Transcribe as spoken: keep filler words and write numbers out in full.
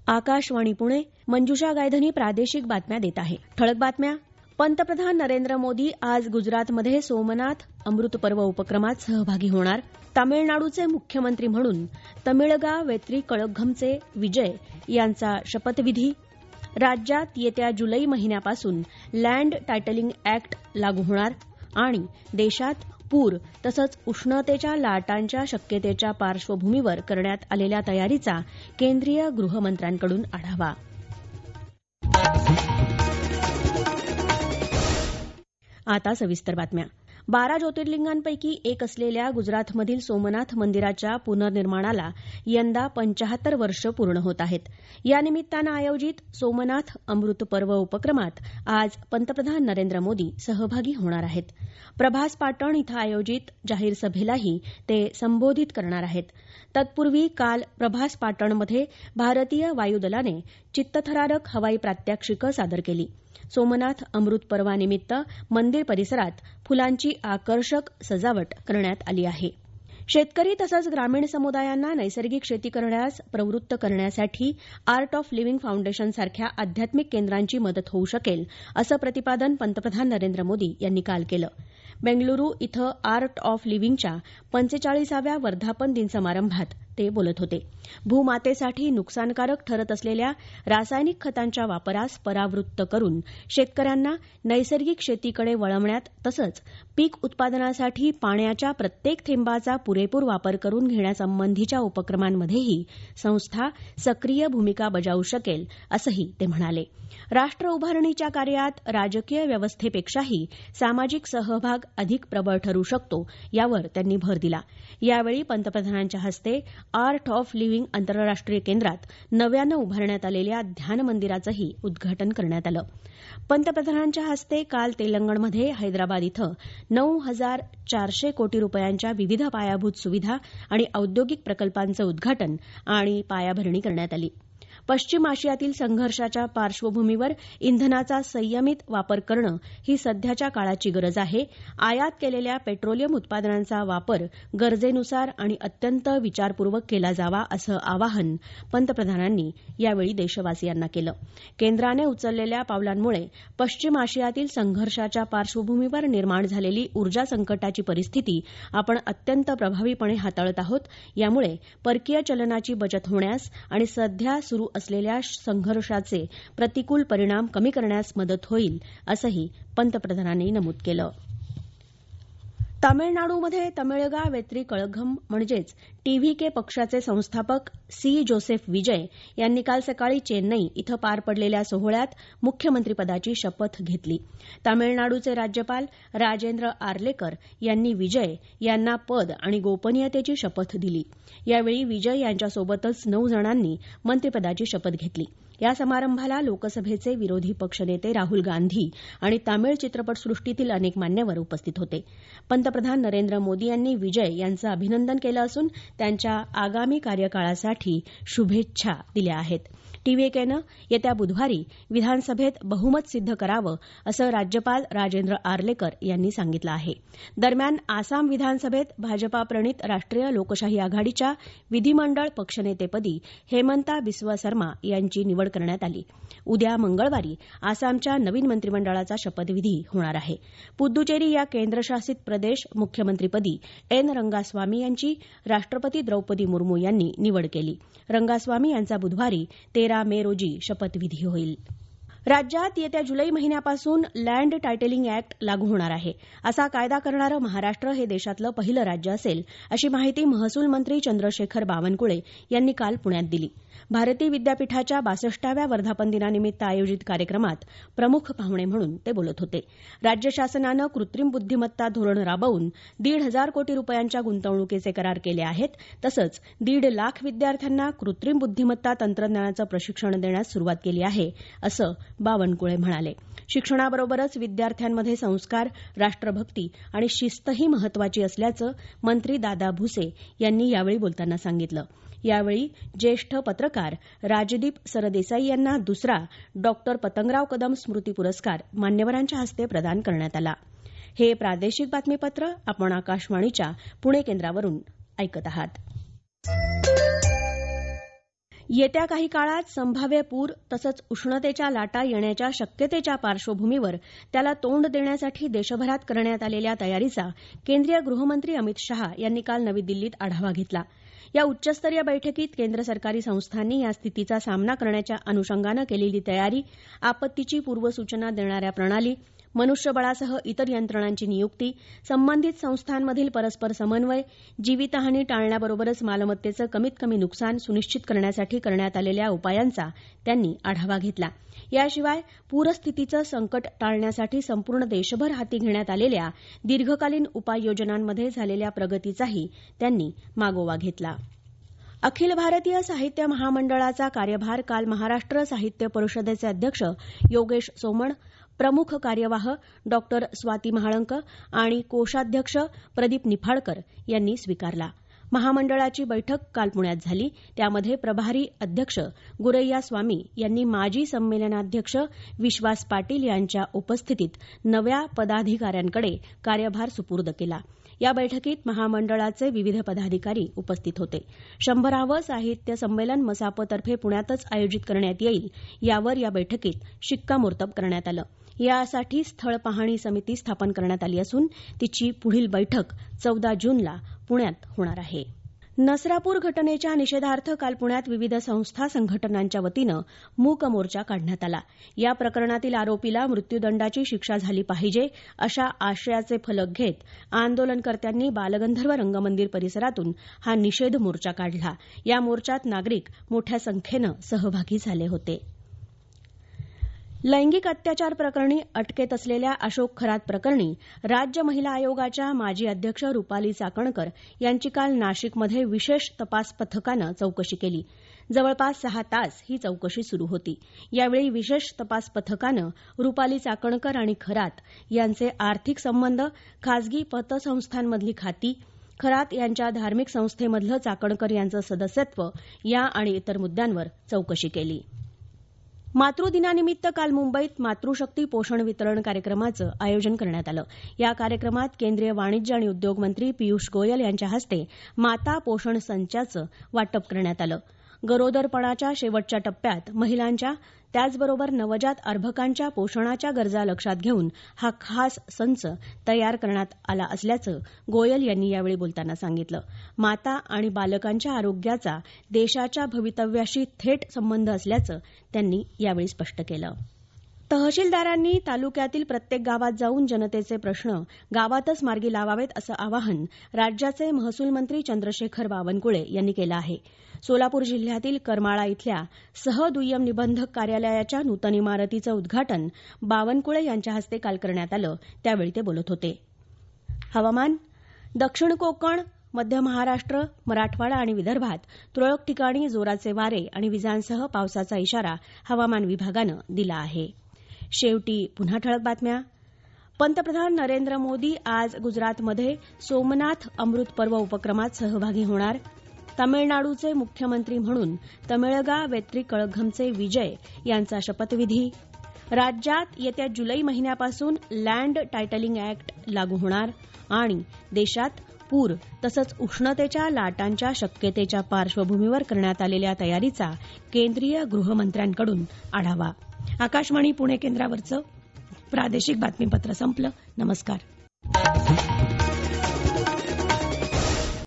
आकाशवाणी पुणे. मंजुषा गायधनी प्रादेशिक बातम्या देत आहे. ठळक बातम्या. पंतप्रधान नरेंद्र मोदी आज गुजरातमध्ये सोमनाथ अमृत पर्व उपक्रमात सहभागी होणार. तामिळनाडूचे मुख्यमंत्री म्हणून तमिळगा वेत्री कळघमचे विजय यांचा शपथविधी. राज्यात येत्या जुलै महिन्यापासून लँड टायटलिंग अॅक्ट लागू होणार. आणि देशात पूर तसंच उष्णतेच्या लाटांच्या शक्यतेच्या पार्श्वभूमीवर करण्यात आलेल्या तयारीचा केंद्रीय गृहमंत्र्यांकडून आढावा. आता सविस्तर बातम्या. बारा ज्योतिर्लिंगांपैकी एक असलेल्या गुजरातमधील सोमनाथ मंदिराच्या पुनर्निर्माणाला यंदा पंचाहत्तर वर्ष पूर्ण होत आहेत. या निमित्तानं आयोजित सोमनाथ अमृत पर्व उपक्रमात आज पंतप्रधान नरेंद्र मोदी सहभागी होणार आहेत. प्रभास पाटण इथं आयोजित जाहीर सभेलाही ते संबोधित करणार आहेत. तत्पूर्वी काल प्रभास पाटणमध्ये भारतीय वायुदलाने चित्तथरारक हवाई प्रात्यक्षिकं सादर केली. सोमनाथ अमृत पर्वानिमित्त मंदिर परिसरात फुलांची आकर्षक सजावट करण्यात आली आहे. शेतकरी तसंच ग्रामीण समुदायांना नैसर्गिक शेती करण्यास प्रवृत्त करण्यासाठी आर्ट ऑफ लिव्हिंग फाउंडेशनसारख्या आध्यात्मिक केंद्रांची मदत होऊ शकेल असं प्रतिपादन पंतप्रधान नरेंद्र मोदी यांनी काल केलं. बेंगळुरू इथं आर्ट ऑफ लिव्हिंगच्या पंचेचाळीसाव्या वर्धापन दिन समारंभात ते बोलत होते. भूमातेसाठी नुकसानकारक ठरत असलेल्या रासायनिक खतांच्या वापरास परावृत्त करून शेतकऱ्यांना नैसर्गिक शेतीकडे वळवण्यात तसंच पीक उत्पादनासाठी पाण्याच्या प्रत्येक थेंबाचा पुरेपूर वापर करून घेण्यासंबंधीच्या उपक्रमांमध्येही संस्था सक्रिय भूमिका बजावू शकेल असंही ते म्हणाले. राष्ट्र उभारणीच्या कार्यात राजकीय व्यवस्थेपेक्षाही सामाजिक सहभाग अधिक प्रबळ ठरू शकतो यावर त्यांनी भर दिला. यावेळी पंतप्रधानांच्या हस्ते आर्ट ऑफ लिव्हिंग आंतरराष्ट्रीय केंद्रात नव्यानं उभारण्यात आलेल्या ध्यान मंदिराचंही उद्घाटन करण्यात आलं. पंतप्रधानांच्या हस्ते काल तेलंगणमध्ये हैदराबाद इथं नऊ हजार चारशे कोटी रुपयांच्या विविध पायाभूत सुविधा आणि औद्योगिक प्रकल्पांचं उद्घाटन आणि पायाभरणी करण्यात आली. पश्चिम आशियातील संघर्षाच्या पार्श्वभूमीवर इंधनाचा संयमित वापर करणं ही सध्याच्या काळाची गरज आहे. आयात केलेल्या पेट्रोलियम उत्पादनांचा वापर गरजेनुसार आणि अत्यंत विचारपूर्वक केला जावा असं आवाहन पंतप्रधानांनी यावेळी देशवासियांना केलं. केंद्राने उचललेल्या पावलांमुळे पश्चिम आशियातील संघर्षाच्या पार्श्वभूमीवर निर्माण झालेली ऊर्जा संकटाची परिस्थिती आपण अत्यंत प्रभावीपणे हाताळत आहोत. यामुळे परकीय चलनाची बचत होण्यास आणि सध्या सुरू असलेल्या संघर्षाचे प्रतिकूल परिणाम कमी करण्यास मदत होईल असंही पंतप्रधानांनी नमूद केलं. तामिळनाडूमध्ये तमिळगा वेत्री कळघम म्हणजेच टीव्हीके पक्षाचे संस्थापक सी जोसेफ विजय यांनी काल सकाळी चेन्नई इथं पार पडलेल्या सोहळ्यात मुख्यमंत्रीपदाची शपथ घेतली. तामिळनाडूचे राज्यपाल राजेंद्र आर्लेकर यांनी विजय यांना पद आणि गोपनीयतेची शपथ दिली. यावेळी विजय यांच्यासोबतच नऊ जणांनी मंत्रिपदाची शपथ घेतली. या समारंभाला लोकसभेचे विरोधी पक्षनेते राहुल गांधी आणि तामिळ चित्रपटसृष्टीतील अनेक मान्यवर उपस्थित होते. पंतप्रधान नरेंद्र मोदी यांनी विजय यांचं अभिनंदन केलं असून त्यांच्या आगामी कार्यकाळासाठी शुभेच्छा दिल्या आहेत. टीव्हीकेनं येत्या बुधवारी विधानसभेत बहुमत सिद्ध करावं असं राज्यपाल राजेंद्र आर्लेकर यांनी सांगितलं आहे. दरम्यान आसाम विधानसभेत भाजपा प्रणित राष्ट्रीय लोकशाही आघाडीच्या विधिमंडळ पक्षनेतेपदी हेमंता बिस्वा सर्मा यांची निवड करण्यात आली. उद्या मंगळवारी आसामच्या नवीन मंत्रिमंडळाचा शपथविधी होणार आहे. पुद्दुचेरी या केंद्रशासित प्रदेश मुख्यमंत्रीपदी एन रंगास्वामी यांची राष्ट्रपती द्रौपदी मुर्मू यांनी निवड केली. रंगास्वामी यांचा बुधवारी तेरा मे रोजी शपथविधी होईल. राज्यात येत्या जुलै महिन्यापासून लँड टायटलिंग अॅक्ट लागू होणार आहे. असा कायदा करणारं महाराष्ट्र हे देशातलं पहिलं राज्य असेल अशी माहिती महसूल मंत्री चंद्रशेखर बावनकुळे यांनी काल पुण्यात दिली. भारती विद्यापीठाच्या बासष्टाव्या वर्धापन दिनानिमित्त आयोजित कार्यक्रमात प्रमुख पाहुणे म्हणून ते बोलत होते. राज्य शासनानं कृत्रिम बुद्धिमत्ता धोरण राबवून दीड हजार कोटी रुपयांच्या गुंतवणुकीचे करार केले आहेत. तसंच दीड लाख विद्यार्थ्यांना कृत्रिम बुद्धिमत्ता तंत्रज्ञानाचं प्रशिक्षण देण्यास सुरुवात केली आहे असं बावनकुळे म्हणाले. शिक्षणाबरोबरच विद्यार्थ्यांमध्ये संस्कार, राष्ट्रभक्ती आणि शिस्तही महत्वाची असल्याचं मंत्री दादा भुसे यांनी यावेळी बोलताना सांगितलं. यावेळी ज्येष्ठ पत्रकार राजदीप सरदेसाई यांना दुसरा डॉक्टर पतंगराव कदम स्मृती पुरस्कार मान्यवरांच्या हस्ते प्रदान करण्यात आला. हे प्रादेशिक बातमीपत्र आपण आकाशवाणीच्या पुणे केंद्रावरून ऐकत आहात. येत्या काही काळात संभाव्य पूर तसंच उष्णतेच्या लाटा येण्याच्या शक्यतेच्या पार्श्वभूमीवर त्याला तोंड देण्यासाठी देशभरात करण्यात आलेल्या तयारीचा केंद्रीय गृहमंत्री अमित शहा यांनी काल नवी दिल्लीत आढावा घेतला. या उच्चस्तरीय बैठकीत केंद्र सरकारी संस्थांनी या स्थितीचा सामना करण्याच्या अनुषंगानं केलेली तयारी, आपत्तीची पूर्वसूचना देणाऱ्या प्रणाली, मनुष्यबळासह इतर यंत्रणांची नियुक्ती, संबंधित संस्थांमधील परस्पर समन्वय, जीवितहानी टाळण्याबरोबरच मालमत्तेचं कमीत कमी नुकसान सुनिश्चित करण्यासाठी करण्यात आलेल्या उपायांचा त्यांनी आढावा घेतला. याशिवाय पूरस्थितीचं संकट टाळण्यासाठी संपूर्ण देशभर हाती घेण्यात आलेल्या दीर्घकालीन उपाययोजनांमध्ये झालेल्या प्रगतीचाही त्यांनी मागोवा घेतला. अखिल भारतीय साहित्य महामंडळाचा कार्यभार काल महाराष्ट्र साहित्य परिषदेचे अध्यक्ष योगेश सोमण, प्रमुख कार्यवाह डॉ स्वाती महाळंक आणि कोषाध्यक्ष प्रदीप निफाडकर यांनी स्वीकारला. महामंडळाची बैठक काल पुण्यात झाली. त्यामध्ये प्रभारी अध्यक्ष गुरैया स्वामी यांनी माजी संमेलनाध्यक्ष विश्वास पाटील यांच्या उपस्थितीत नव्या पदाधिकाऱ्यांकडे कार्यभार सुपूर्द केला. या बैठकीत महामंडळाचे विविध पदाधिकारी उपस्थित होते. शंभरावं साहित्य संमेलन मसापतर्फे पुण्यातच आयोजित करण्यात येईल यावर या बैठकीत शिक्कामोर्तब करण्यात आलं. यासाठी स्थळ पाहणी समिती स्थापन करण्यात आली असून तिची पुढील बैठक चौदा जूनला पुण्यात होणार आहे. नसरापूर घटनेच्या निषेधार्थ काल पुण्यात विविध संस्था संघटनांच्या वतीनं मूक मोर्चा काढण्यात आला. या प्रकरणातील आरोपीला मृत्यूदंडाची शिक्षा झाली पाहिजे अशा आशयाचे फलक घेत आंदोलनकर्त्यांनी बालगंधर्व रंगमंदिर परिसरातून हा निषेध मोर्चा काढला. या मोर्चात नागरिक मोठ्या संख्येनं सहभागी झाले होते. लैंगिक अत्याचार प्रकरणी अटकेत असलेल्या अशोक खरात प्रकरणी राज्य महिला आयोगाच्या माजी अध्यक्ष रुपाली चाकणकर यांची काल नाशिकमध्ये विशेष तपास पथकानं चौकशी केली. जवळपास सहा तास ही चौकशी सुरू होती. यावेळी विशेष तपास पथकानं रुपाली चाकणकर आणि खरात यांचे आर्थिक संबंध, खासगी पतसंस्थांमधली खाती, खरात यांच्या धार्मिक संस्थेमधलं चाकणकर यांचं सदस्यत्व या आणि इतर मुद्द्यांवर चौकशी केली. मातृदिनानिमित्त काल मुंबईत मातृशक्ती पोषण वितरण कार्यक्रमाचं आयोजन करण्यात आलं. या कार्यक्रमात केंद्रीय वाणिज्य आणि उद्योग मंत्री पियुष गोयल यांच्या हस्ते माता पोषण संचाचं वाटप करण्यात आलं. गरोदरपणाच्या शेवटच्या टप्प्यात महिलांच्या त्याचबरोबर नवजात अर्भकांच्या पोषणाच्या गरजा लक्षात घेऊन हा खास संच तयार करण्यात आला असल्याचं गोयल यांनी यावेळी बोलताना सांगितलं. माता आणि बालकांच्या आरोग्याचा देशाच्या भवितव्याशी थेट संबंध असल्याचं त्यांनी यावेळी स्पष्ट केलं. तहसीलदारांनी तालुक्यातील प्रत्येक गावात जाऊन जनतेचे प्रश्न गावातच मार्गी लावावेत असं आवाहन राज्याचे महसूल मंत्री चंद्रशेखर बावनकुळे यांनी केलं आहे. सोलापूर जिल्ह्यातील करमाळा इथल्या सहदुय्यम निबंधक कार्यालयाच्या नूतन इमारतीचं उद्घाटन बावनकुळे यांच्या हस्ते काल करण्यात आलं. त्यावेळी ते बोलत होते. हवामान. दक्षिण कोकण, मध्य महाराष्ट्र, मराठवाडा आणि विदर्भात तुरळक ठिकाणी जोराचे वारे आणि विजांसह पावसाचा इशारा हवामान विभागानं दिला आहे. शेवटी पुन्हा ठळक बातम्या. पंतप्रधान नरेंद्र मोदी आज गुजरातमध्ये सोमनाथ अमृत पर्व उपक्रमात सहभागी होणार. तामिळनाडूचे मुख्यमंत्री म्हणून तमिळगा वेत्री कळघमचे विजय यांचा शपथविधी. राज्यात येत्या जुलै महिन्यापासून लँड टायटलिंग अॅक्ट लागू होणार. आणि देशात पूर तसंच उष्णतेच्या लाटांच्या शक्यतेच्या पार्श्वभूमीवर करण्यात आलेल्या तयारीचा केंद्रीय गृहमंत्र्यांकडून आढावा. आकाशवाणी पुणे केंद्रावरचं प्रादेशिक बातमीपत्र संपलं. नमस्कार.